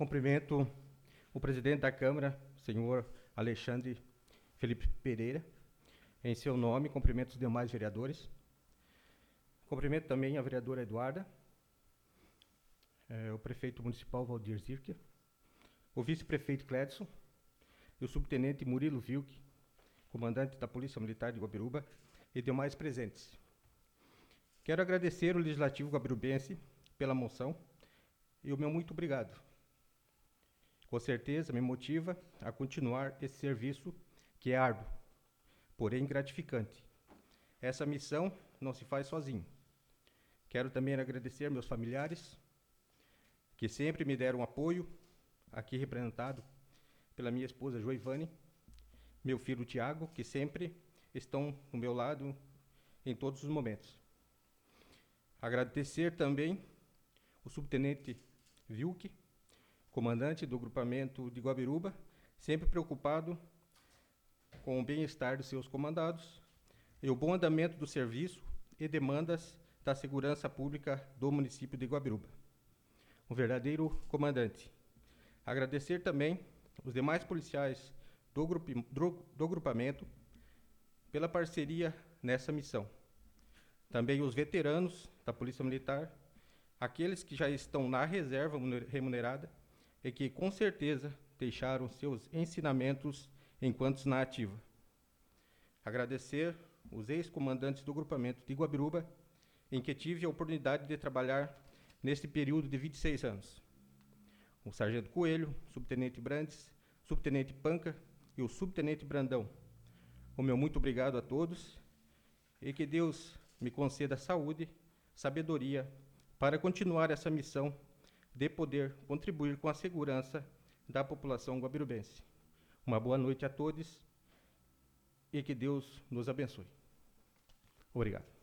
Cumprimento o presidente da Câmara, senhor Alexandre Felipe Pereira. Em seu nome, cumprimento os demais vereadores. Cumprimento também a vereadora Eduarda, o prefeito municipal Valdir Zirker, o vice-prefeito Cledson e o subtenente Murilo Vilk, comandante da Polícia Militar de Guabiruba, e demais presentes. Quero agradecer o Legislativo guabirubense pela moção e o meu muito obrigado. Com certeza me motiva a continuar esse serviço que é árduo, porém gratificante. Essa missão não se faz sozinho. Quero também agradecer meus familiares, que sempre me deram apoio, aqui representado pela minha esposa Joivane, meu filho Tiago, que sempre estão do meu lado em todos os momentos. Agradecer também o subtenente Vilk, comandante do grupamento de Guabiruba, sempre preocupado com o bem-estar dos seus comandados e o bom andamento do serviço e demandas da segurança pública do município de Guabiruba. Um verdadeiro comandante. Agradecer também os demais policiais do grupamento pela parceria nessa missão. Também os veteranos da Polícia Militar, aqueles que já estão na reserva remunerada e que, com certeza, deixaram seus ensinamentos enquanto na ativa. Agradecer os ex-comandantes do grupamento de Guabiruba, em que tive a oportunidade de trabalhar neste período de 26 anos. O sargento Coelho, subtenente Brandes, subtenente Panca e o subtenente Brandão. O meu muito obrigado a todos e que Deus me conceda saúde, sabedoria para continuar essa missão de poder contribuir com a segurança da população guabirubense. Uma boa noite a todos e que Deus nos abençoe. Obrigado.